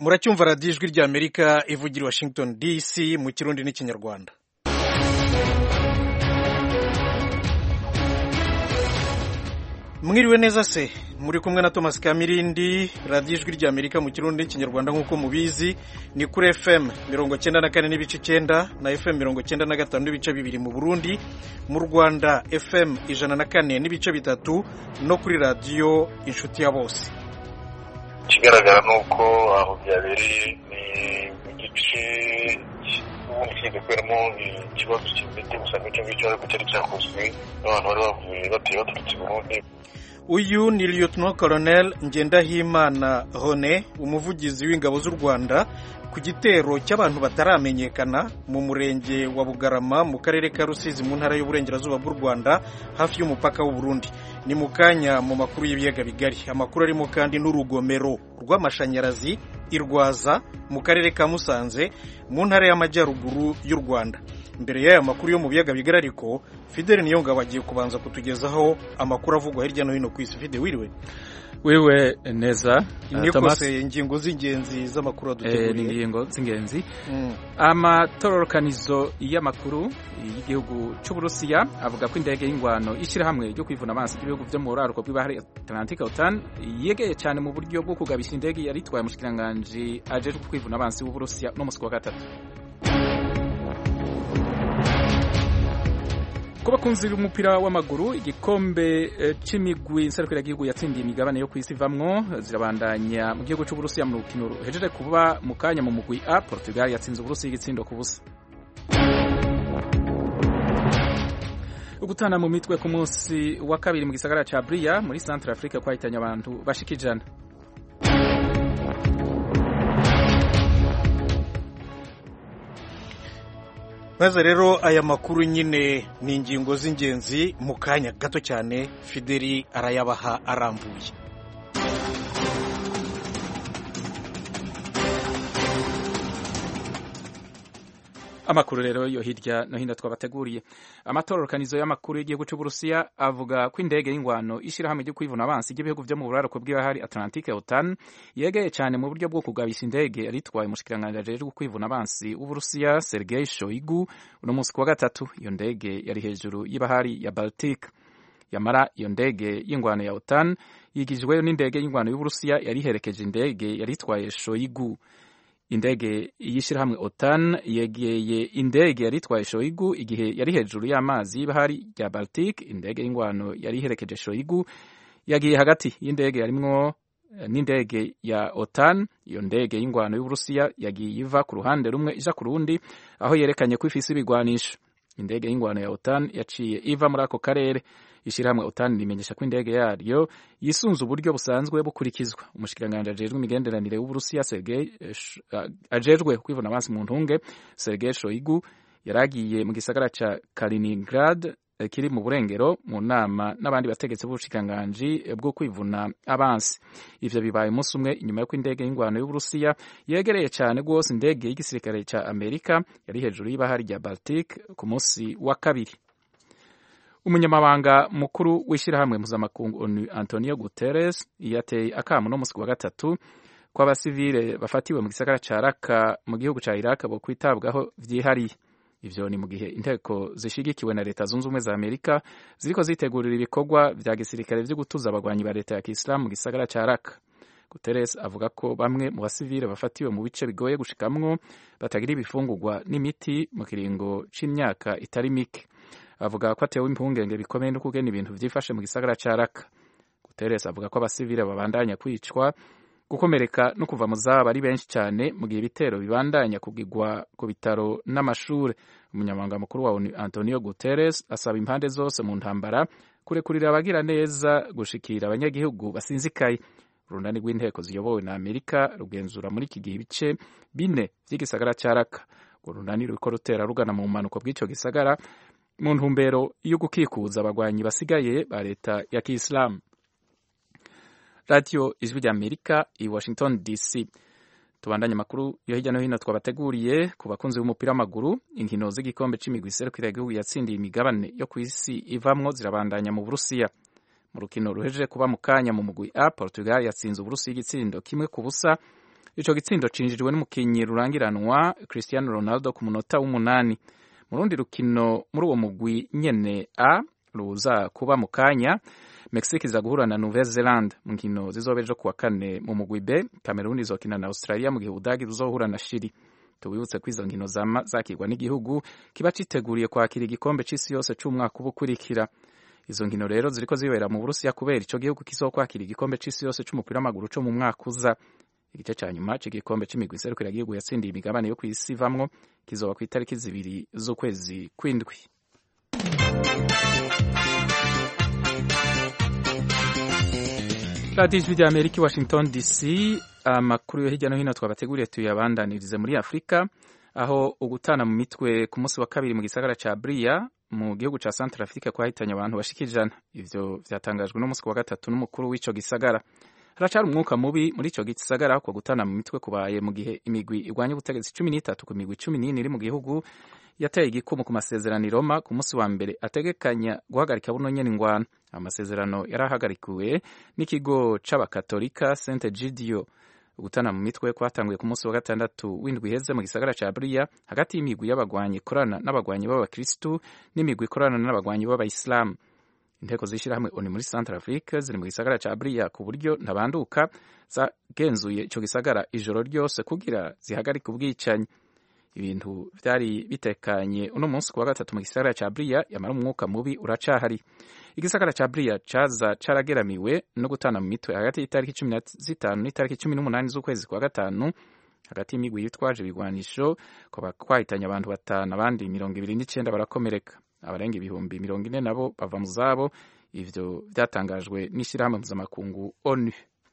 muracyumva radiyo ijwi ry'Amerika ivugira i Washington DC mu kirundi n'ikinyarwanda. Mwiriwe neza se, muri kumwe na Thomas Kamirindi. Radiyo ijwi ry'Amerika mu kirundi n'ikinyarwanda nk'uko mubizi ni kuri FM 94 n'ibice 9 na FM 95 n'ibice 2 mu Burundi, mu Rwanda FM 104 n'ibice 3 no kuri radiyo inshuti ya bose. Kigaragara nuko aho byabereye ni igice ubundi kigakoramo ikibazo cy'imiti gusa n'icyo ngicyo ariko cyari cyakozwe n'abantu bari bavuye bateye baturutse Burundi. Uyu ni Lieutenant Colonel Ngendahimana Hone, umuvugizi w'ingabo z'u Rwanda ku gitero cy'abantu bataramenyekana mu murenge wa Bugarama mu karere ka Rusizi mu ntara y'uburengerazuba bw'u Rwanda hafi y'umupaka w'u Burundi. Ni mu kanya mu makuru y'ibiyaga bigari. Amakuru arimo kandi n'urugomero rw'amashanyarazi irwaza mu karere ka Musanze mu ntara y'amajyaruguru y'u Rwanda. Mbere y'aya makuru yo mu biyaga bigari ariko Fidel Niyongabo agiye kubanza kutugezaho amakuru avugwa hirya no hino ku isi. Fidel, wiriwe neza. Nikose ingingo z'ingenzi z'amakuru aduteguriye. Ingingo z'ingenzi. Amatororokanizo y'amakuru y'igihugu cy'u Burusiya avuga ko indege y'ingwano ishyirahamwe ryo kwivuna amazi y'ibihugu byo mu buraruko bw'ibahari Atlantique OTAN yegeye cyane mu buryo bwo kugabisha indege yari itwaye umushikiranganji ajejwe kwivuna amazi w'u Burusiya no musi wa gatatu. Kuba kunzira umupira w'amaguru igikombe c'imigwi nserukira gihugu yatsindiye imigabane yo kwisi vamwo zirabandanya mu gihugu cy'u Burusiya mu rukino ruhejeje kuba mu kanya mu mugwi A. Portugal yatsinze Uburusiya igitsindo ku busa. Ugutana mu mitwe ku munsi wa kabiri mu gisagara ca Bria muri Central Africa kwahitanye abantu bashikijana. Maze rero aya makuru nyine ni ingingo z'ingenzi mu kanya gato cyane Fideli arayabaha arambuye. Amakuru rero yo hirya no hino twabateguriye. Amatororokanizo y'amakuru y'igihugu cy'u Burusiya avuga ko indege y'ingwano ishyirahamwe ryo kwivuna abansi ry'ibihugu byo mu buraruko bw'ibahari Atlantique OTAN yegeye cyane mu buryo bwo kugabisha indege yaritwaye umushikiranganji ajejwe kwivuna abansi w'u Burusiya Sergei Shoigu uno munsi wa gatatu. Iyo ndege yari hejuru y'ibahari ya Baltic. Yamara iyo ndege y'ingwano ya OTAN yigijweyo n'indege y'ingwano y'u Burusiya yari herekeje indege yaritwaye Shoigu. Indege y'ishirahamwe OTAN yegeye indege yaritwaye Shoigu igihe yari hejuru y'amazi y'ibahari rya Baltic. Indege y'ingwano yari herekeje Shoigu yagiye hagati y'indege yarimwo n'indege ya OTAN. Iyo ndege y'ingwano y'Uburusiya yagiye iva ku ruhande rumwe ija ku rundi aho yerekanye ko ifise ibigwanisho. Indege y'ingwano ya OTAN yaciye iva muri ako karere. Ishirahamwe OTAN rimenyesha ko indege yaryo yisunze uburyo busanzwe bukurikizwa. Umushikiranganji ajejwe imigenderanire w'Uburusiya ajejwe kwivuna abansi mu ntunge Sergei Shoigu yaragiye mu gisagara ca Kaliningrad kiri mu burengero mu nama n'abandi bategetsi b'ubushikiranganji bwo kwivuna abansi. Ivyo bibaye umunsi umwe inyuma yo indege y'ingwano y'Uburusiya yegereye cyane rwose indege y'igisirikare ca Amerika yari hejuru y'ibahari rya Baltic ku munsi wa kabiri. Umunyamabanga mukuru w'ishirahamwe mpuzamakungu ONU Antonio Guterres yateye akamu no musi wa gatatu kw'abasivile bafatiwe mu gisagara ca Raqqa mu gihugu ca Iraq bo kwitabwaho vyihariye. Ivyo ni mu gihe inteko zishigikiwe na leta zunze ubumwe za Amerika ziriko zitegurira ibikorwa vya gisirikare vyo gutuza abagwanyi ba leta ya Kiislamu mu gisagara ca Raqqa. Guterres avuga ko bamwe mu basivile bafatiwe mu bice bigoye gushikamwo batagira ibifungurwa n'imiti mu kiringo c'imyaka itari mike. Avuga ko atewe impungenge bikomeye no kugena ibintu vyifashe mu gisagara ca Raqqa. Guterres avuga ko abasivile babandanya kwicwa, gukomereka no kuva mu zaba ari benshi cyane mu gihe ibitero bibandanya kugigwa ku bitaro n'amashure. Umunyamabanga mukuru wa ONU Antonio Guterres asaba impande zose mu ntambara kurekurira abagira neza gushikira abanyagihugu basinzikaye. Urunani rw'inteko ziyobowe na Amerika rugenzura muri iki gihe ibice 4 vy'igisagara ca Raqqa. Urunani ruriko rutera rugana mu mpanuka bw'ico gisagara mu ntumbero yo gukikuza abagwanyi basigaye ba leta ya Kiislamu. Radio Ijwi ry'Amerika i Washington DC. Tubandanye amakuru yo hirya no hino twabateguriye ku bakunzi b'umupira w'amaguru. Inkino z'igikombe c'imigwi iserukira igihugu yatsindiye imigabane yo kw'isi ivamwo zirabandanya mu Burusiya. Mu rukino ruhejeje kuba mu kanya mu mugwi A, Portugal yatsinze Uburusiya igitsindo kimwe ku busa ico gitsindo cinjijwe n'umukinyi rurangiranwa Cristiano Ronaldo ku munota w'8. Mu rundi rukino muri uwo mugwi nyene A ruza kuba mu kanya, Mexique iza guhura na Nouvelle Zelande mu nkino zizobejo kuwa kane. Mu mugwi B, Cameroon izokina na Australia mu gihe Ubudagi buzohura na Chili. Tubibutse ko izo nkino zakirwa n'igihugu kiba citeguriye kwakira igikombe c'isi yose c'umwaka ubukurikira. Izo nkino rero ziriko zibera mu Burusiya kubera ico gihugu kizokwakira igikombe c'isi yose c'umupira w'amaguru co mu mwaka uza. Igice ca nyuma c'igikombe c'imigwi iserukira igihugu yatsindiye imigabane yo kw'isi ivamwo kizoba ku itariki 2 z'ukwezi kw'indwi. Radio Ijwi rya Amerika, Washington DC. Amakuru yo hirya no hino twabateguriye tuyabandanirize muri Afrika, aho ugutana mu mitwe ku munsi wa kabiri mu gisagara ca Bria mu gihugu ca Centrafrique kwahitanye abantu bashika 100. Ivyo vyatangajwe no munsi wa gatatu n'umukuru w'ico gisagara. Haracari umwuka mubi muri ico gisagara ko gutana mu mitwe kubaye mu gihe imigwi igwanya ubutegetsi 13 ku migwi 14 iri mu gihugu yateye igikumu ku masezerano i Roma ku munsi wa mbere ategekanya guhagarika buno nyene ingwano. Amasezerano yarahagarikiwe n'ikigo c'abakatolika Saint Gidio. Gutana mu mitwe kwatanguye ku munsi wa gatandatu w'indwi iheze mu gisagara ca Bria hagati y'imigwi y'abagwanyi ikorana n'abagwanyi b'abakristu n'imigwi ikorana n'abagwanyi b'abayisilamu. Inteko zishirahamwe ONU muri Centrafrique ziri mu gisagara ca Bria ku buryo ntabanduka zagenzuye ico gisagara ijoro ryose kugira zihagarike ubwicanyi. Ibintu vyari bitekanye uno munsi kuwa gatatu mu gisagara ca Bria, yamara umwuka mubi uracahari. Igisagara ca Bria caza carageramiwe no gutana mu mitwe hagati y'itariki 15 n'itariki 18 z'ukwezi kwa gatanu hagati y'imigwi yitwaje ibigwanisho ko kwahitanye abantu 5 abandi 29 barakomereka. Abarenga ibihumbi 40 nabo bava mu zabo. Ivyo vyatangajwe n'ishirahamwe mpuzamakungu ONU.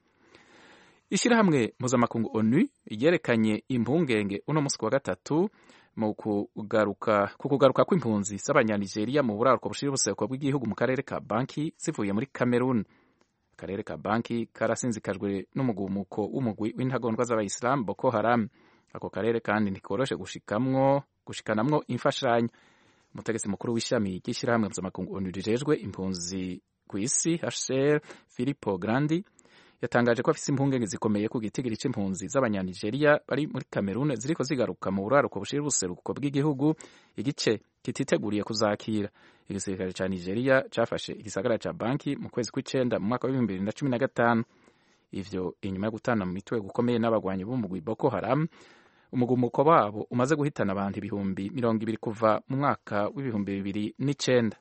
Ishirahamwe mpuzamakungu ONU ryerekanye impungenge uno munsi wa gatatu mu kugaruka kw'impunzi z'abanyanigeria mu buraruko bushira ubuseko bw'igihugu mu karere ka Banki zivuye muri Cameroon. Akarere ka Banki karasinzikajwe n'umugumuko w'umugwi w'intagondwa z'abayisilamu Boko Haram. Ako karere kandi ntikoroshe gushikanamwo imfashanyo. Umutegetsi mukuru w'ishami ry'ishirahamwe mpuzamakungu ONU rijejwe impunzi ku isi HCR Filippo Grandi yatangaje ko afise impungenge zikomeye ku gitigiri c'impunzi z'abanyanigeria bari muri Cameroon ziriko zigaruka mu buraruko bushira ubuseruko bw'igihugu, igice kititeguriye kuzakira. Igisirikare ca Nigeria cafashe igisagara ca Banki mu kwezi kw'icenda mu mwaka wa 2015. Ivyo inyuma yo gutana mu mitwe gukomeye n'abagwanyi b'umugwi Boko Haram. Umugumuko wabo umaze guhitana abantu 200,000 kuva mu mwaka w'2009.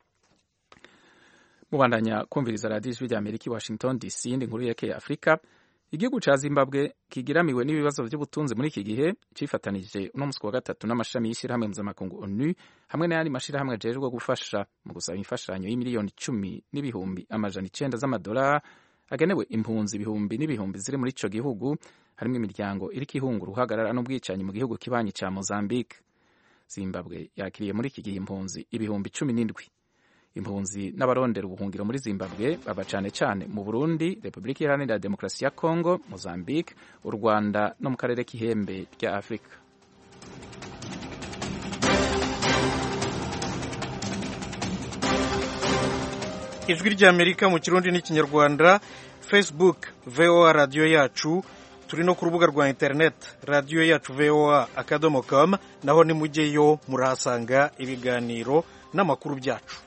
Mubandanya kumviriza Radio Ijwi rya Amerika, Washington DC. Ndi nkuru yake ya Afrika. Igihugu ca Zimbabwe kigiramiwe n'ibibazo vy'ubutunzi muri iki gihe cifatanije uno munsi wa gatatu n'amashami y'ishirahamwe mpuzamakungu ONU hamwe n'ayandi mashirahamwe ajejwe gufasha mu gusaba imfashanyo y'imiliyoni 10,900 z'amadolari agenewe impunzi ibihumbi n'ibihumbi ziri muri ico gihugu, harimwo imiryango iriko ihunga uruhagarara n'ubwicanyi mu gihugu kibanyi ca Mozambique. Zimbabwe yakiriye muri iki gihe impunzi ibihumbi 17. Impunzi n'abarondera ubuhungiro muri Zimbabwe baba cane cane mu Burundi, Republika Iharanira Demokarasi ya Kongo, Mozambique, u Rwanda no mu karere k'ihembe rya Afrika. Ijwi rya Amerika mu Kirundi n'ikinyarwanda, Facebook VOA Radio yacu, turi no ku rubuga rwa internet radio yacu voa.com, naho ni mujyeyo murahasanga ibiganiro n'amakuru byacu.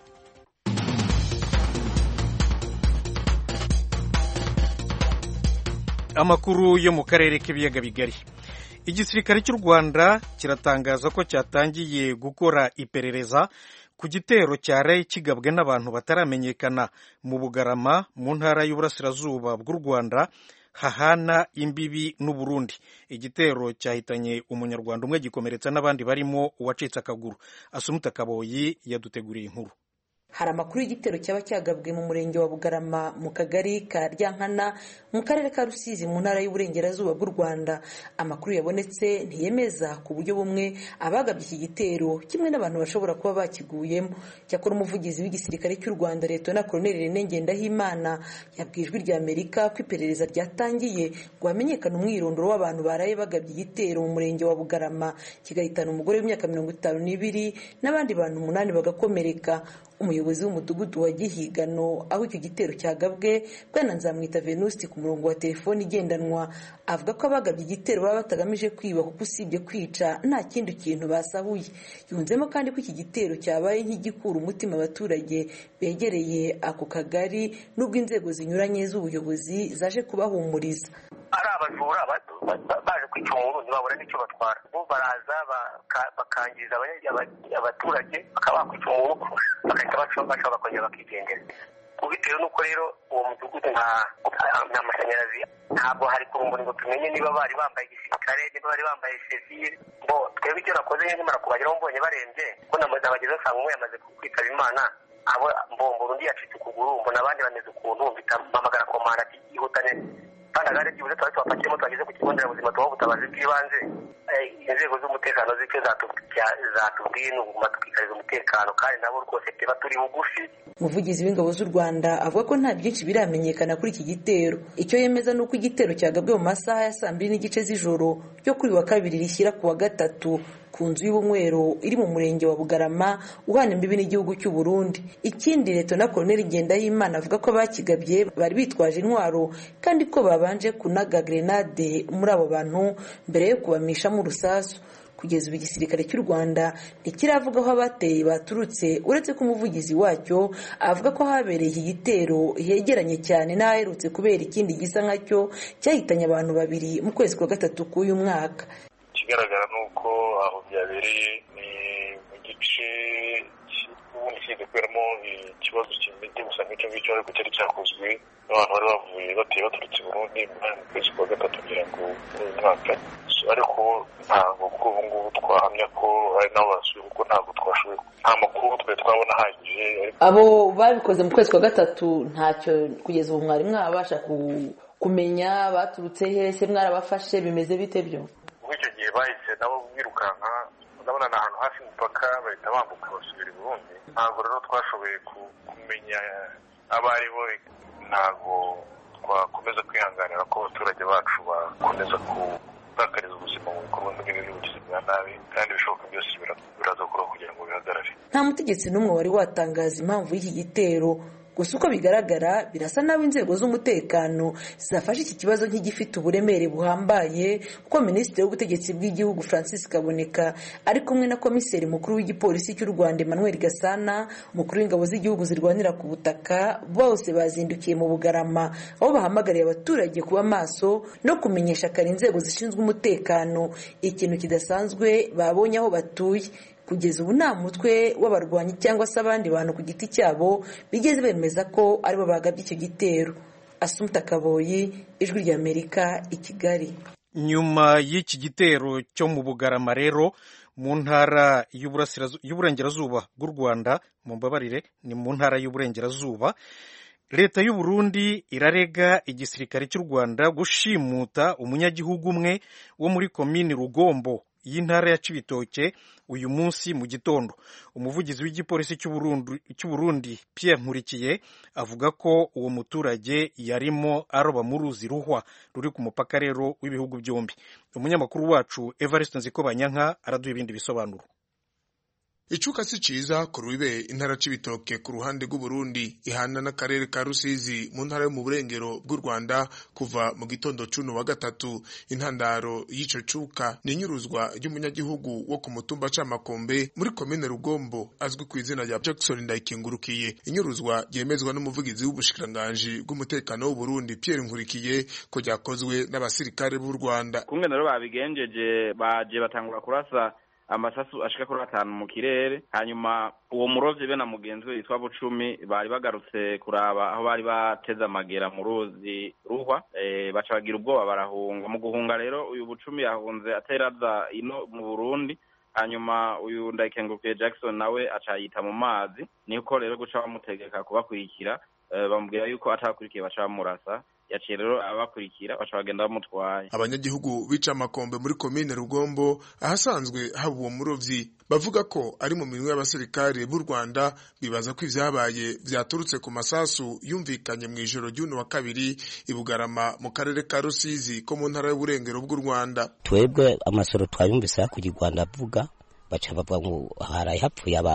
Amakuru yo mu karere k'ibiyaga bigari. Igisirikare cy'u Rwanda kiratangaza ko cyatangiye gukora iperereza ku gitero cyaraye kigabwe n'abantu bataramenyekana mu Bugarama mu ntara y'Uburasirazuba bw'u Rwanda hahana imbibi n'u Burundi. Igitero cyahitanye umunyarwanda umwe gikomeretsa n'abandi barimo uwacitse akaguru. Asumuta Kaboyi yaduteguriye inkuru. Hari amakuru y'igitero cyaba cyagabwe mu murenge wa Bugarama mu kagari ka Ryankana mu karere ka Rusizi mu ntara y'Uburengerazuba bw'u Rwanda. Amakuru yabonetse ntiyemeza ku buryo bumwe abagabye iki gitero kimwe n'abantu bashobora kuba bakiguyemo. Cyakora umuvugizi w'igisirikare cy'u Rwanda Lt Col René Ngendahimana yabwiye Ijwi rya Amerika ko iperereza ryatangiye ngo hamenyekane umwirondoro w'abantu baraye bagabye igitero mu murenge wa Bugarama kigahitana umugore w'imyaka 52 n'abandi bantu 8 bagakomereka. umuyobozi w'umudugudu wa Gihigano aho icyo gitero cyagabwe bwana Nzamwita Venuste ku murongo wa telefoni igendanwa avuga ko abagabye igitero baba batagamije kwiba kuko usibye kwica nta kindi kintu basahuye. Yunzemo kandi ko iki gitero cyabaye nk'igikura umutima abaturage begereye ako kagari nubwo inzego zinyuranye z'ubuyobozi zaje kubahumuriza. Ari abajura baje kwica umuntu ntibabona n'icyo batwara, bo baraza bakangiza abaturage bakaba bakwica umuntu bagahita bashobora bakongera bakigendera. Bitewe n'uko rero uwo mudugudu nta mashanyarazi, ntabwo hari ku rumuri ngo tumenye niba bari bambaye igisirikare niba bari bambaye civile. Twebwe icyo nakoze nkimara kubageraho mbonye barembye ko nabageze usanga umwe yamaze kwitaba Imana, abo mbombo undi yacitse ukuguru, mbona abandi bameze ukuntu, mpamagara komanda ati yihutane kandi agare byibuze twari tubapakiyemo twageze ku kigo nderabuzima tubaha ubutabazi bw'ibanze. Inzego z'umutekano z'icyo zatubwiye ni uguma tukikariza umutekano kandi nabo rwose tuba turi bugufi. Umuvugizi w'ingabo z'u Rwanda avuga ko nta byinshi biramenyekana kuri iki gitero. Icyo yemeza ni uko igitero cyagabwe mu masaha ya 2:30 z'ijoro ryo kuri wa kabiri rishyira ku wa gatatu ku nzu y'ubunywero iri mu murenge wa Bugarama uhana imbibi n'igihugu cy'u Burundi. Ikindi Lt Colonel Ngendahimana avuga ko abakigabye bari bitwaje intwaro kandi ko babanje kunaga grenade muri abo bantu mbere yo kubamishamo urusasu. Kugeza ubu igisirikare cy'u Rwanda ntikiravuga aho abateye baturutse, uretse ko umuvugizi wacyo avuga ko habereye iki gitero hegeranye cyane n'aherutse kubera ikindi gisa nkacyo cyahitanye abantu 2 mu kwezi kwa gatatu k'uyu mwaka. Ikigaragara ni uko aho byabereye ni mu gice ubundi kize kuberamo ikibazo kimeze gusa nk'icyo ngicyo ariko cyari cyakozwe n'abantu bari bavuye bateye baturutse Burundi mu kwezi kwa gatatu kugira ngo uyu mwaka, ariko ntabwo kuri ubu ngubu twahamya ko ari nabo basuye kuko ntabwo twashoboye, nta makuru twari twabona ahagije. Abo babikoze mu kwezi kwa gatatu ntacyo kugeza ubu mwari mwabasha kumenya baturutse hese, mwarabafashe bimeze bite byo? Ubwo icyo gihe bahise nabo birukanka, ndabona ni ahantu hafi y'umupaka bahita bambuka basubira i Burundi. Ntabwo rero twashoboye kumenya abo ari bo, ntabwo twakomeza kwihanganira ko abaturage bacu bakomeza gutakariza ubuzima mu bikorwa by'ubugizi bwa nabi kandi ibishoboka byose biraza gukora kugira ngo bihagarare. Nta mutegetsi n'umwe wari watangaza impamvu y'iki gitero, gusa uko bigaragara birasa naho inzego z'umutekano zafashe iki kibazo nk'igifite uburemere buhambaye, kuko Minisitiri w'Ubutegetsi bw'Igihugu Francis Kaboneka ari kumwe na Komiseri Mukuru w'Igipolisi cy'u Rwanda Emmanuel Gasana, Umukuru w'Ingabo z'Igihugu zirwanira ku butaka, bose bazindukiye mu Bugarama aho bahamagariye abaturage kuba maso no kumenyesha kare inzego zishinzwe umutekano ikintu kidasanzwe babonye aho batuye. Kugeza ubu nta mutwe w'abarwanyi cyangwa se abandi bantu ku giti cyabo bigeze bemeza ko aribo bagabye icyo gitero. Assumpta Kaboyi, Ijwi ry'Amerika, i Kigali. Nyuma y'iki gitero cyo mu Bugarama rero mu ntara y'uburengerazuba bw'u Rwanda, mu mbabarire ni mu ntara y'uburengerazuba, Leta y'u Burundi irarega igisirikare cy'u Rwanda gushimuta umunyagihugu umwe wo muri komini Rugombo y'intara ya Cibitoke uyu munsi mu gitondo. Umuvugizi w'igipolisi cy'u Burundi Pierre Nkurikiye avuga ko uwo muturage yarimo aroba mu ruzi Ruhwa ruri ku mupaka rero w'ibihugu byombi. Umunyamakuru wacu Evariste Nzikobanyanka araduha ibindi bisobanuro. Icuka si ciza ku rubibe intara Cibitoke ku ruhande rw'u Burundi ihana n'akarere ka Rusizi mu ntara yo mu burengero bw'u Rwanda kuva mu gitondo cuno wa gatatu. Intandaro y'ico cuka ni inyuruzwa ry'umunyagihugu wo ku mutumba Camakombe muri komine Rugombo azwi ku izina rya Jackson Ndayikengurukiye. Inyuruzwa ryemezwa n'umuvugizi w'ubushikiranganji bw'umutekano w'u Burundi Pierre Nkurikiye ko ryakozwe n'abasirikare b'u Rwanda. Kumwe rero babigenjeje baje batangura kurasa amasasu ashika kuri 5 mu kirere, hanyuma uwo murovyi be na mugenzi we yitwa Bucumi bari bagarutse kuraba aho bari bateze amagera mu ruzi Ruhwa, baca bagira ubwoba barahunga. Mu guhunga rero uyu Bucumi yahunze ateraza ino mu Burundi, hanyuma uyu Ndayikengurukiye Jackson nawe aca yita mu mazi, niko rero guca bamutegeka kubakurikira, bamubwira yuko atakurikiye baca bamurasa. Yaciye rero abakurikira baca bagenda bamutwaye. Abanyagihugu bica Makombe muri komine Rugombo ahasanzwe haba uwo murovyi bavuga ko ari mu minwe y'abasirikare b'u Rwanda, bibaza ko ivyabaye vyaturutse ku masasu yumvikanye mu ijoro ry'uno wa kabiri i Bugarama mu karere ka Rusizi ko mu ntara y'uburengero bw'u Rwanda. Twebwe amasoro twayumvise hakurya u Rwanda avuga baca bavuga ngo haraye hapfuye abantu,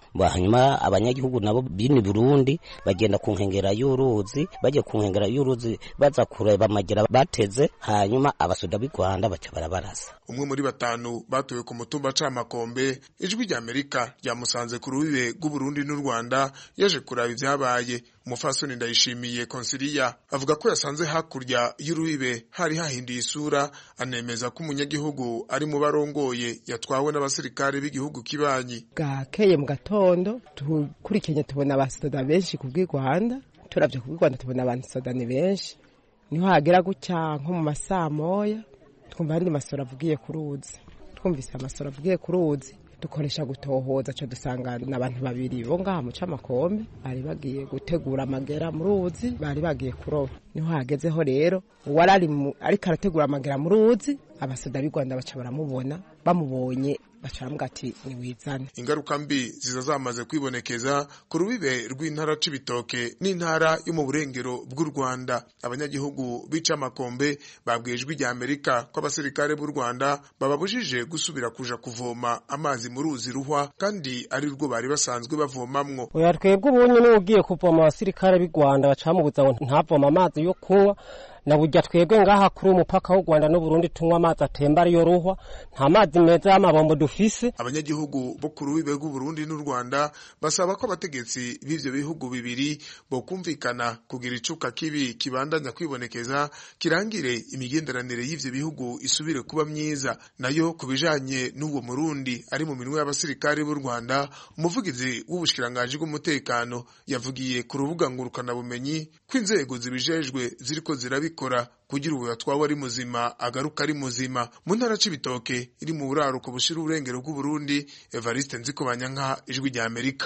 hanyuma abanyagihugu nabo bini Burundi bagenda ku nkengera y'uruzi, bagiye ku nkengera y'uruzi baza kureba amagera bateze, hanyuma abasoda b'i Rwanda baca barabarasa. Umwe muri batanu batowe ku mutumba Camakombe, ijwi rya Amerika ryamusanze ku rubibe rw'u Burundi n'u Rwanda yaje kuraba ivyabaye. Umufasoni Ndayishimiye Consilia avuga ko yasanze hakurya y'urubibe hari hahinduye isura, anemeza ko umunyagihugu ari mu barongoye yatwawe n'abasirikare b'igihugu kibanyi. Gakeye mu gatondo turikenya tubona abasoda benshi ku bw'i Rwanda, turavye ku bw'i Rwanda tubona abasoda ni benshi, niho hagera gutya nko mu masaa moya twumva andi masoro avugiye ku ruzi. Twumvise amasoro avugiye ku ruzi dukoresha gutohoza, cyo dusanga n'abantu babiri bo ngaha mu Camakombe bari bagiye gutegura amagera mu ruzi, bari bagiye kuroba. Niho hagezeho rero uwari ariko arategura amagera mu ruzi, abasoda b'i Rwanda baca baramubona, bamubonye baca baramubwira ati niwizane. Ingaruka mbi ziza zamaze kwibonekeza ku rubibe rw'intara Cibitoke n'intara yo mu burengero bw'u Rwanda. Abanyagihugu b'Icamakombe babwiye ijwi rya Amerika ko abasirikare b'u Rwanda bababujije gusubira kuja kuvoma amazi mu ruzi ruhwa, kandi ari rwo bari basanzwe bavomamwo. Oya, twebwe ubunye n'ugiye kuvoma abasirikare b'i Rwanda bacamubuza ngo ntavoma amazi yo kunywa, na burya twebwe ngaha kuri umupaka w'u Rwanda n'u Burundi tunywa amazi atemba ariyo ruhwa, nta mazi meza y'amabombo dufise. Abanyagihugu bo ku rubibe rw'u Burundi n'u Rwanda basaba ko abategetsi b'ivyo bihugu bibiri bo kumvikana kugira icuka kibi kibandanya kwibonekeza, kirangire imigenderanire y'ivyo bihugu isubire kuba myiza. Nayo kubijanye n'uwo Murundi ari mu minwe y'abasirikare b'u Rwanda, umuvugizi w'ubushikiranganji bw'umutekano yavugiye ku rubuga ngurukana bumenyi ko inzego zibijejwe ziriko zirabikora kugira ubu yatwawe ari muzima agaruka ari muzima. Mu ntara Cibitoke iri mu buraruko bushira uburengero bw'u Burundi, Evariste Nzikobanyanka, ijwi rya Amerika.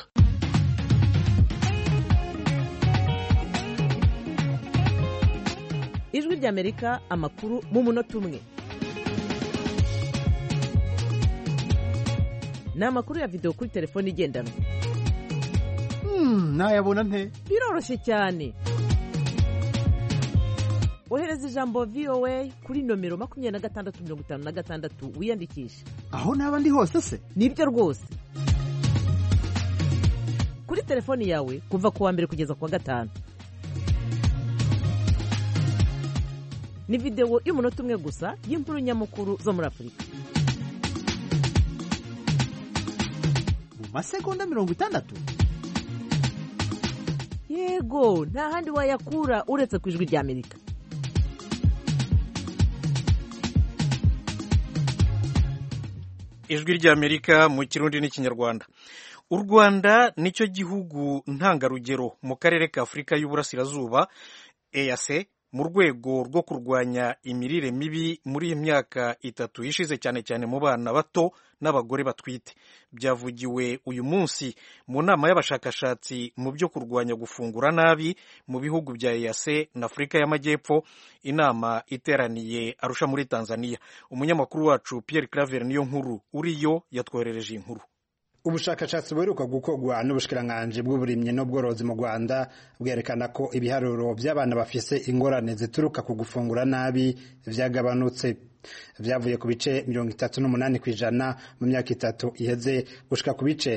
Ijwi rya Amerika, amakuru mu munota umwe. Ni amakuru ya video kuri telefone igendanwa. Nayabona nte? Biroroshye cyane. Ohereza ijambo VOA kuri nomero 2656 wiyandikisha. Aho naba ndi hose se? Nibyo rwose. Kuri telefoni yawe kuva ku wa mbere kugeza ku wa gatanu. Ni video y'umunota umwe gusa y'inkuru nyamukuru zo muri Afurika. Mu masegonda 60? Yego, nta handi wayakura uretse ku ijwi rya Amerika. Ijwi rya Amerika mu Kirundi n'Ikinyarwanda. U Rwanda nicyo gihugu ntangarugero mu karere ka Afurika y'Uburasirazuba EAC mu rwego rwo kurwanya imirire mibi muri iyi myaka itatu ishize, cyane cyane mu bana bato n'abagore batwite. Byavugiwe uyu munsi mu nama y'abashakashatsi mu byo kurwanya gufungura nabi mu bihugu bya EAC na Afurika y'Amajyepfo, inama iteraniye Arusha muri Tanzania. Umunyamakuru wacu Pierre Claver niyo nkuru uriyo yatwoherereje inkuru. Ubushakashatsi buheruka gukorwa n'ubushikiranganji bw'uburimyi n'ubworozi mu Rwanda bwerekana ko ibiharuro by'abana bafise ingorane zituruka ku gufungura nabi vyagabanutse. Vyavuye ku bice 38% mu myaka itatu iheze gushika ku bice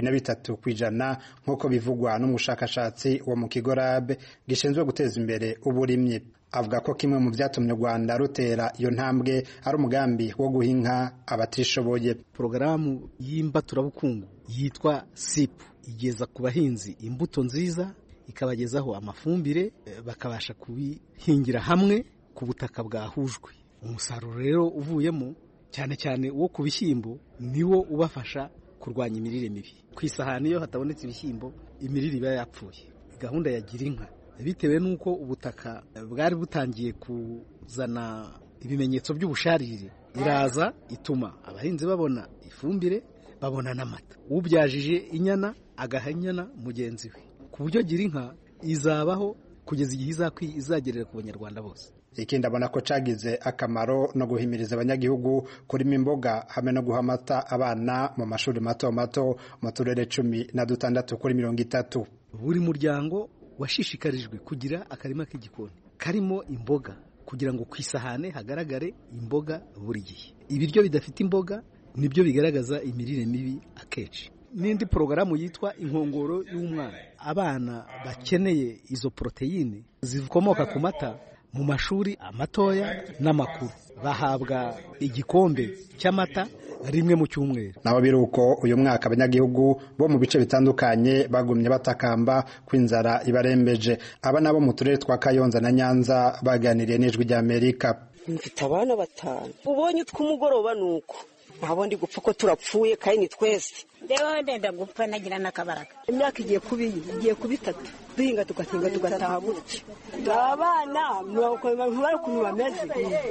23% nk'uko bivugwa n'umushakashatsi wo mu kigo RAB gishinzwe guteza imbere uburimyi. Avuga ko kimwe mu byatumye Rwanda rutera iyo ntambwe ari umugambi wo guhinka abatishoboye. Porogaramu y'imbaturabukungu yitwa SIP igeza ku bahinzi imbuto nziza, ikabagezaho amafumbire, bakabasha kubihingira hamwe ku butaka bwahujwe. Umusaruro rero uvuyemo cyane cyane uwo ku bishyimbo niwo ubafasha kurwanya imirire mibi. Ku isahani iyo hatabonetse ibishyimbo, imirire iba yapfuye. Gahunda ya Girinka bitewe nuko ubutaka bwari butangiye kuzana ibimenyetso by'ubusharire, iraza ituma abahinzi babona ifumbire, babona n'amata. Ubyajije inyana agaha inyana mugenzi we, ku buryo Girinka izabaho kugeza igihe izagerera ku Banyarwanda bose. Ikindi abona ko cagize akamaro no guhimiriza abanyagihugu kurima imboga hamwe no guha amata abana mu mashuri mato mato mu turere 16 kuri 30. Buri muryango washishikarijwe kugira akarima k'igikoni karimo imboga kugira ngo kwisahane hagaragare imboga buri gihe. Ibiryo bidafite imboga nibyo bigaragaza imirire mibi akenshi. n'indi porogaramu yitwa inkongoro y'umwana. Abana bakeneye izo poroteyine zikomoka ku mata mu mashuri amatoya n'amakuru bahabwa igikombe cy'amata rimwe mu cyumweru. Naho biruko uyu mwaka abanyagihugu bo mu bice bitandukanye bagumye batakamba kw'inzara ibarembeje. Aba nabo mu turere twa Kayonza na Nyanza baganiriye n'Ijwi ry'Amerika. Mfite abana 5. Ubonye tw'umugoroba nuko ntabwo ndi gupfa ko turapfuye kandi ni twese. Ndewe ndenda gupfa nagira n'akabaraga. Imyaka igiye kuba 3 duhinga tugatinga tugataha gutya. Abana ntibari ukuntu bameze.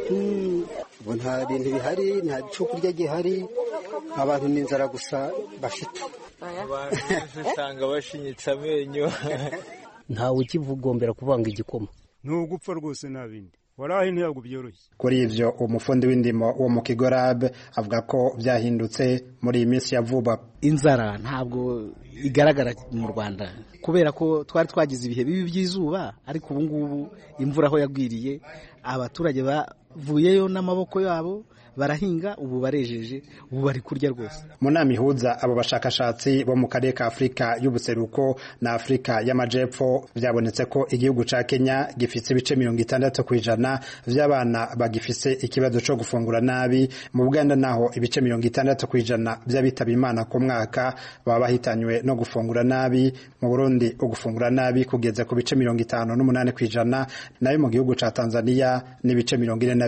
Ngo nta bintu bihari, nta cyo kurya gihari, abantu n'inzara gusa bafite. Abantu usanga bashinyitse amenyo. Ntawe ukivugombera kuvanga igikoma. Ntugupfa rwose nabindi. Warahi ntabwo byoroshye. Kuri ivyo umufundi w'indimo wo mu Kigorab avuga ko byahindutse muri iyi minsi ya vuba. Inzara ntabwo igaragara mu Rwanda kubera ko twari twagize ibihe bibi by'izuba, ariko ubu ngubu imvura aho yagwiriye abaturage bavuyeyo n'amaboko yabo barahinga, ubu barejeje, ubu bari kurya rwose. Mu nama ihuza abo bashakashatsi bo mu karere ka Afurika y'ubuseruko na Afurika y'amajepfo byabonetse ko igihugu ca Kenya gifite ibice 60% by'abana bagifise ikibazo cyo gufungura nabi. Mu Buganda naho ibice 60% by'abitaba Imana ku mwaka baba bahitanywe no gufungura nabi. Mu Burundi ugufungura nabi kugeze ku bice 58%, nayo mu gihugu ca Tanzania n'ibice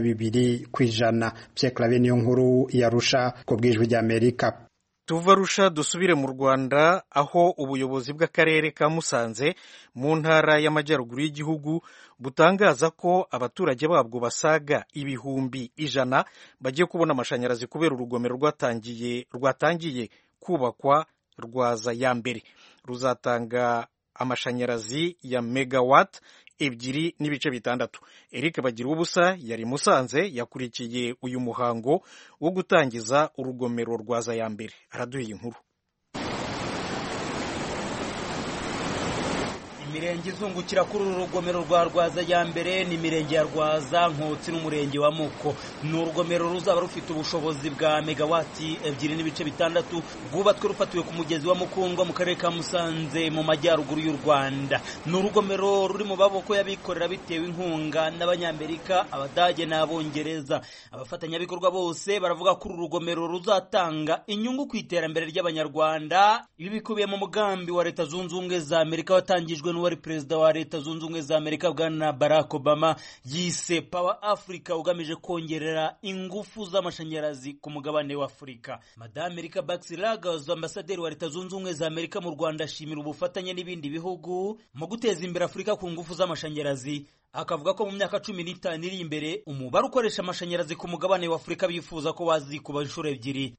42%. Clave niyo nkuru yarusha ku bw'Ijwi ry'Amerika. Tuva Arusha dusubire mu Rwanda, aho ubuyobozi bw'akarere ka Musanze mu ntara y'amajyaruguru y'igihugu butangaza ko abaturage babwo basaga 100,000 bagiye kubona amashanyarazi kubera urugomero rwatangiye kubakwa Rwaza ya mbere. Ruzatanga amashanyarazi ya megawatt 2.6. Eric Bagiruwubusa yari Musanze yakurikiye uyu muhango wo gutangiza urugomero Rwaza ya mbere. Araduha inkuru. Imirenge izungukira kuri uru rugomero rwa Rwaza ya mbere ni imirenge ya Rwaza, Nkotsi n'umurenge wa Muko. Ni urugomero ruzaba rufite ubushobozi bwa megawati 2.6 rwubatswe rufatiwe ku mugezi wa Mukundwa mu karere ka Musanze mu majyaruguru y'u Rwanda. Ni urugomero ruri mu baboko y'abikorera bitewe inkunga n'Abanyamerika, Abadage n'Abongereza. Abafatanyabikorwa bose baravuga ko uru rugomero ruzatanga inyungu ku iterambere ry'Abanyarwanda. Ibi bikubiye mu mugambi wa Leta Zunze Ubumwe za Amerika watangijwe n'uwari perezida wa Leta Zunze Ubumwe za Amerika bwana Barack Obama, yise Power Africa, ugamije kongerera ingufu z'amashanyarazi ku mugabane wa Afurika. Madame Erika Baxi-Lagos, ambasaderi wa Leta Zunze Ubumwe za Amerika mu Rwanda, ashimira ubufatanye n'ibindi bihugu mu guteza imbere Afurika ku ngufu z'amashanyarazi. Akavuga ko mu myaka 15 iri imbere umubare ukoresha amashanyarazi ku mugabane wa Afurika bifuza ko wazikuba inshuro 2.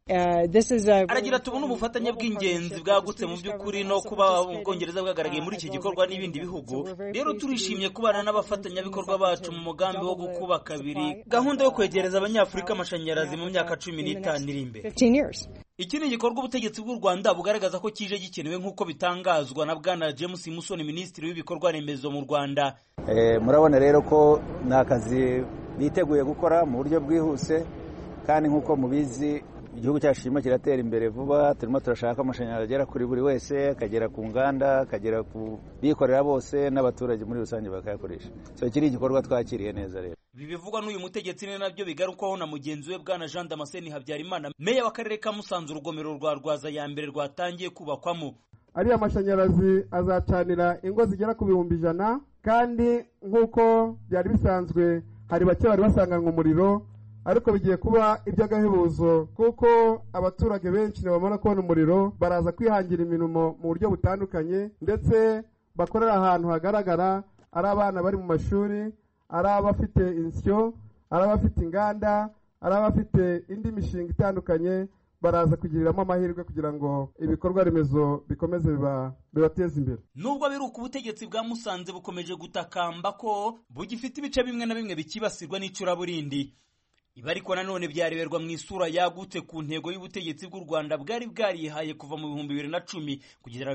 Aragira tubona ubufatanye bw'ingenzi bwagutse mu by'ukuri no kuba Ubwongereza bwagaragaye muri iki gikorwa n'ibindi bihugu. Rero turishimye kubana n'abafatanyabikorwa bacu mu mugambi wo gukuba kabiri gahunda yo kwegereza Abanyafurika amashanyarazi mu myaka 15 iri imbere. Iki ni igikorwa ubutegetsi bw'u Rwanda bugaragaza ko kije gikenewe nk'uko bitangazwa na bwana James Musoni, minisitiri w'ibikorwa remezo mu Rwanda. Murabona rero ko ni akazi biteguye gukora mu buryo bwihuse, kandi nk'uko mubizi igihugu cyacu kirimo kiratera imbere vuba. Turimo turashaka amashanyarazi agera kuri buri wese, akagera ku nganda, akagera ku bikorera bose n'abaturage muri rusange bakayakoresha. Kiri igikorwa twakiriye neza rero. Ibi bivugwa n'uyu mutegetsi ni nabyo bigarukwaho na mugenzi we bwana Jean Damascene Habyarimana, meya w'akarere ka Musanze. Urugomero rwa Rwaza ya mbere rwatangiye kubakwamo. Ariya amashanyarazi azacanira ingo zigera ku 100,000, kandi nk'uko byari bisanzwe hari bake bari basanganywe umuriro, ariko bigiye kuba iby'agahebuzo kuko abaturage benshi nibamara kubona umuriro baraza kwihangira imirimo mu buryo butandukanye, ndetse bakorera ahantu hagaragara, ari abana bari mu mashuri, ari abafite insyo, ari abafite inganda, ari abafite indi mishinga itandukanye, baraza kugiriramo amahirwe kugira ngo ibikorwa remezo bikomeze bibateza imbere. Nubwo biruka ubutegetsi bwa Musanze bukomeje gutakamba ko bugifite ibice bimwe na bimwe bikibasirwa n'icuraburindi. Ibi ariko nanone byareberwa mu isura yagutse ku ntego y'ubutegetsi bw'u Rwanda bwari bwarihaye kuva mu 2010 kugera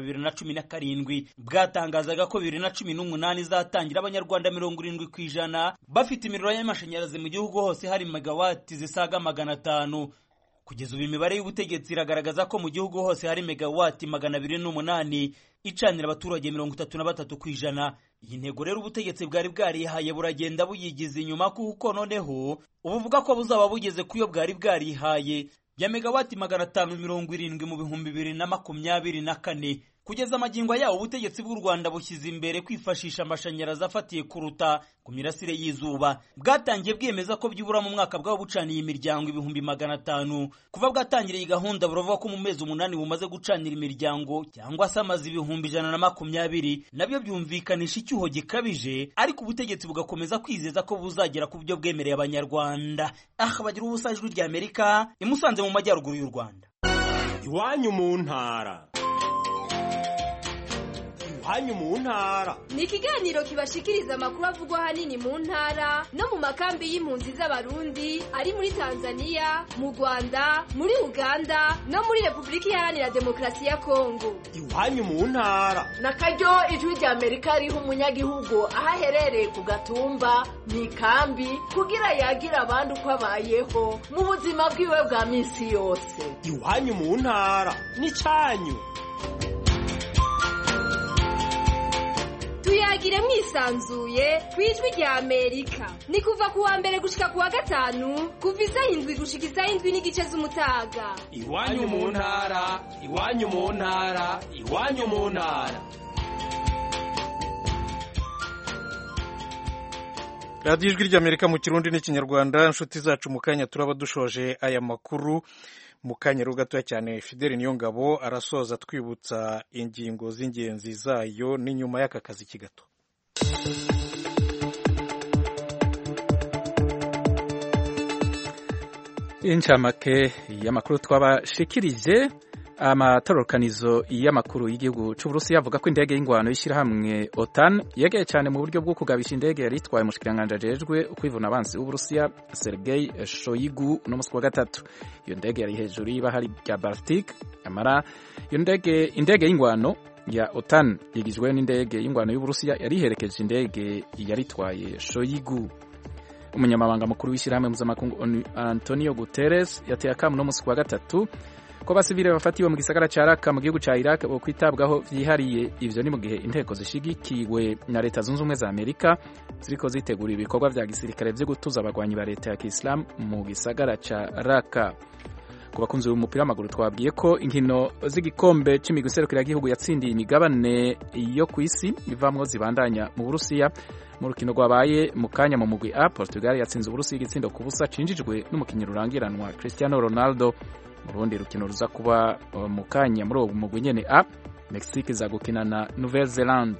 2017. Bwatangazaga ko 2018 izatangira Abanyarwanda 70% bafite imiriro y'amashanyarazi mu gihugu hose, hari megawati zisaga 500. kugeza ubu imibare y'ubutegetsi iragaragaza ko mu gihugu hose hari megawati 208 icanira abaturage 33%. Iyi ntego rero ubutegetsi bwari bwarihaye buragenda buyigiza inyuma kuko noneho ubuvuga ko buzaba bugeze kuyo bwari bwarihaye ya megawati 570 mu 2024. Kugeza amagingo yawo ubutegetsi bw'u Rwanda bushyize imbere kwifashisha amashanyarazi afatiye kuruta ku mirasire y'izuba. Bwatangiye bwemeza ko byibura mu mwaka bwabo bucaniye imiryango 500. Kuva bwatangira iyi gahunda buravuga ko mu mezi 8 bumaze gucanira imiryango cyangwa se amazi 120 nabyo byumvikanisha icyuho gikabije, ariko ubutegetsi bugakomeza kwizeza ko buzagera ku byo bwemereye abanyarwanda. Bagira ubusa Ijwi rya Amerika imusanze mu majyaruguru y'u Rwanda. Iwanyu mu ntara. Iwanyu mu ntara ni ikiganiro kibashikiriza amakuru avugwa hanini mu ntara no mu makambi y'impunzi z'abarundi ari muri Tanzania, mu Rwanda, muri Uganda no muri Repubulika Iharanira Demokarasi ya Kongo. Iwanyu mu ntara nakaryo Ijwi rya Amerika riha umunyagihugu aho aherereye ku gatumba mu ikambi kugira yagira abandi uko abayeho mu buzima bwiwe bwa minsi yose. Iwanyu mu ntara ni cyanyu. Tuyagire mwisanzuye kwijwi rya Amerika. Ni kuva kuwa mbere gushika kuwa gatanu kuva 7 gushika 7:30 z'umutaga. Iwanyu mu ntara, iwanyu mu ntara, iwanyu mu ntara. Radio Ijwi rya Amerika mu Kirundi n'Ikinyarwanda. Inshuti zacu mu kanya turaba dushoje aya makuru. Mu kanya gatoya cyane Fidel Niyongabo arasoza twibutsa ingingo z'ingenzi zayo n'inyuma y'aka kazi kigato. Incamake y'amakuru twabashikirije. Amatororokanizo y'amakuru y'igihugu cy'u Burusiya avuga ko indege y'ingwano y'ishyirahamwe OTAN yegeye cyane mu buryo bwo kugabisha indege yari itwaye umushikiranganje ajejwe ukwivuna abansi w'Uburusiya Sergei Shoigu no musi wa gatatu. Iyo ndege yari hejuru y'ibahari rya Baltic. Amara iyo indege y'ingwano ya OTAN yigizwe n'indege y'ingwano y'Uburusiya yari iherekeje indege yari itwaye Shoigu. Umunyamabanga mukuru w'ishyirahamwe mpuzamakungu Antonio Guterres yateye akamu no musi wa gatatu ko basivile bafatiwe mu gisagara ca Raqqa mu gihugu ca Iraq bo kwitabwaho vyihariye. Ivyo ni mu gihe inteko zishigikiwe na leta zunze ubumwe za Amerika ziriko zitegura ibikorwa vya gisirikare vyo gutuza abagwanyi ba leta ya Kiislamu mu gisagara ca Raqqa. Ku bakunzi b'umupira w'amaguru twabwiye ko inkino z'igikombe c'imigwi iserukiragihugu yatsindiye imigabane yo kw'isi bivamwo zibandanya mu Burusiya. Mu rukino rwabaye mu kanya mu mugwi A, Portugal yatsinze Uburusiya igitsindo ku busa cinjijwe n'umukinyi rurangiranwa Cristiano Ronaldo. Mu rundi rukino ruza kuba mu kanya muri uwo mugwi nyene A, Mexique iza gukina na Nouvelle Zelande.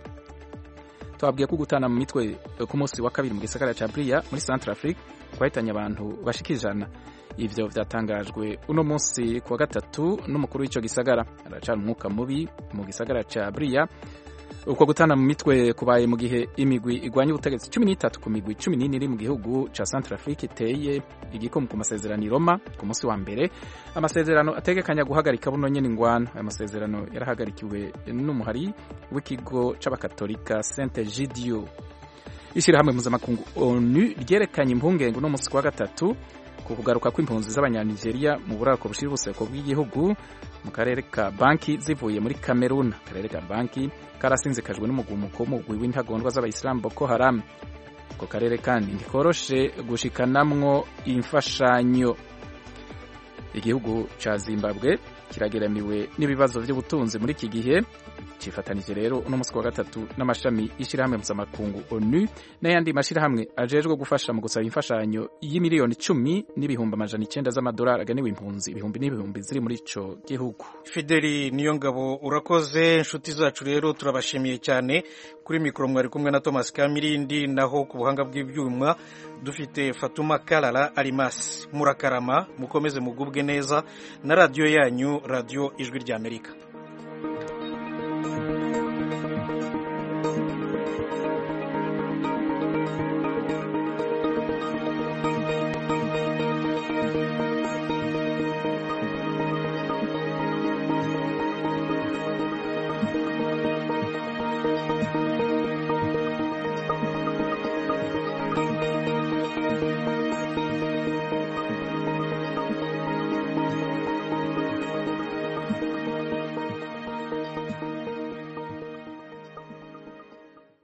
Twabwiye ko gutana mu mitwe ku munsi wa kabiri mu gisagara ca Bria muri Centrafrique kwahitanye abantu bashikijana. Ivyo vyatangajwe uno munsi kuwa gatatu n'umukuru w'ico gisagara. Aracana umwuka mubi mu gisagara ca Bria. Uko gutana mu mitwe kubaye mu gihe imigwi igwanya ubutegetsi 13 ku migwi 14 iri mu gihugu ca Centrafrique iteye igikomo ku masezerano i Roma ku munsi wa mbere. Amasezerano ategekanya guhagarika buno nyene ingwano. Aya masezerano yarahagarikiwe n'umuhari w'ikigo c'abakatolika Saint Egidio. Ishirahamwe mpuzamakungu ONU ryerekanye impungenge no munsi wa gatatu ku kugaruka kw'impunzi z'abanyanigeria mu burako bushira ubuseko bw'igihugu mu karere ka Banki zivuye muri Cameroon. Karere ka Banki karasinzikajwe n'umugumuko w'umugwi w'intagondwa z'abayisilamu Boko Haram. Ko karere kandi ndikoroshe gushikanamwo imfashanyo. Igihugu ca Zimbabwe kirageramiwe n'ibibazo by'ubutunzi muri iki gihe. Cifatanije rero uno musi wa gatatu n'amashami y'ishirahamwe mpuzamakungu ONU n'ayandi mashirahamwe ajejwe gufasha mu gusaba imfashanyo y'imiliyoni 10 n'ibihumbi 900 z'amadolari aganiwe impunzi ibihumbi n'ibihumbi ziri muri ico gihugu. Fideli Niyongabo urakoze. Inshuti zacu rero turabashimiye cyane. Kuri mikoro mwari kumwe na Thomas Kamirindi, naho ku buhanga bw'ibyuma dufite Fatuma Kalala Alimas. Murakarama, mukomeze mugubwe neza na radio yanyu, Radio Ijwi rya Amerika.